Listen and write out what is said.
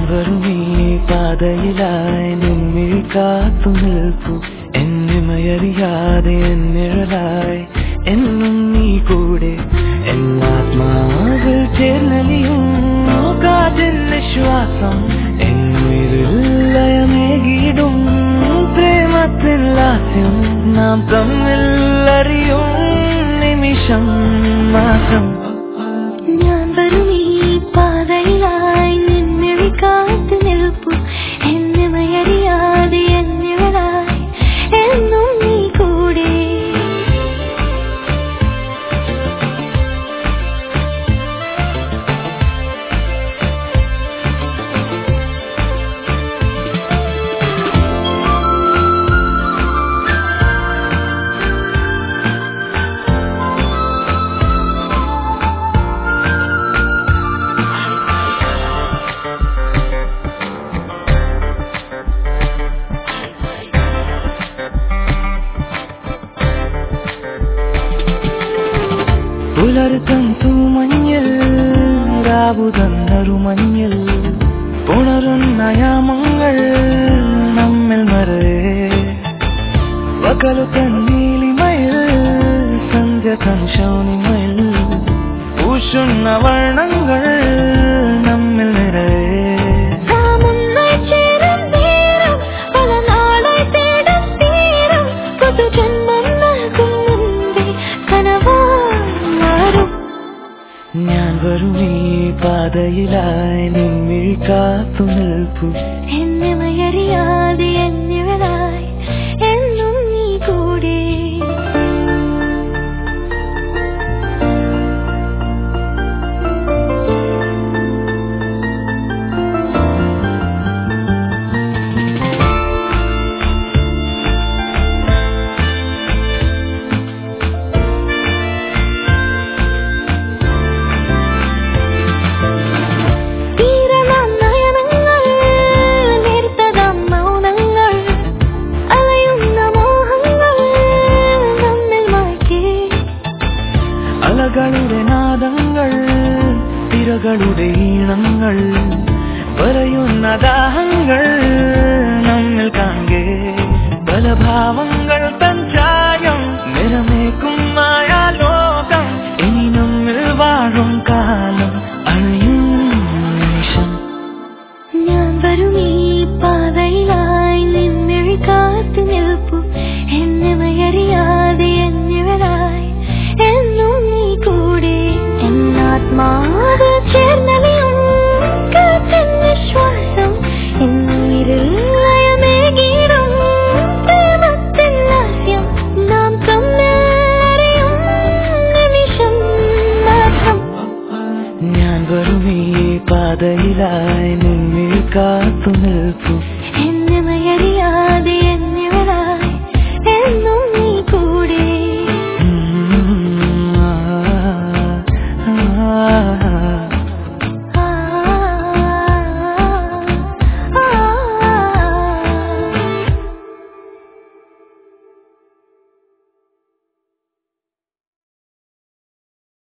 വരും ഈ പാതയിലായി നിന്നിൽ കാത്തു നിൽപ്പു എന്നിമയറിയാതെ എന്നിഴലായി എന്നും നീ കൂടെ എന്നാത്മാവിൽ ചേർന്നലിയും കാതിൽ ശ്വാസം എന്നുയിരിൽ ലയമേകിടും പ്രേമത്തിൻ ലാസ്യം നാം തമ്മിൽ അറിയും നിമിഷം മാത്രം ഞാൻ വരും ഈ പാതയിലായി നിന്നിൽ കാത്തു നിൽപ്പു എന്നിമയറിയാതെ എന്നിവളായി എന്നും നീ കൂടെ പുലർത്തന്തു മഞ്ഞിൽ രാവുതന്നറുമഞ്ഞിൽ ഉണരുന്ന യാമങ്ങൾ നമ്മിൽ മറയെ പകലു തന്നീലിമയിൽ സന്ധ്യ തൻ ശൗനിമയിൽ പൂശുന്ന വർണ്ണങ്ങൾ നമ്മിൽ നിറയെ ഞാൻ വരും ഈ പാതയിലായി നിന്നിൽ കാത്തു നിൽപ്പു എന്നിമയറിയാതെ എന്നിവളായി എന്നും നീ കൂടെ അലകളുടെ നാദങ്ങൾ തിരകളുടെ ഈണങ്ങൾ പറയുന്ന ദാഹങ്ങൾ നമ്മിൽ കാണേ ബലഭാവങ്ങൾ തഞ്ചായം നിറമേക്കും മായാലോകം ഇനി നമ്മിൽ വാഴും കാലം അണയും നിമിഷം ഞാൻ വരും ഈ പാതയിലായി നിന്നിൽ കാത്തു നിൽപ്പു എന്നിവയറിയാതെ എന്നിവളായി എന്നും നീ കൂടെ എന്നാത്മാവ് ചേർന്നലിയും കാറ്റിൻ ശ്വാസം എന്നിരിൽ ലയമേകിടും പ്രേമത്തിൻ ലാസ്യം നാം തമ്മിൽ അറിയും നിമിഷം മാത്രം ഞാൻ വരും ഈ പാതയിലായി നിന്നിൽ കാത്തു നിൽപ്പു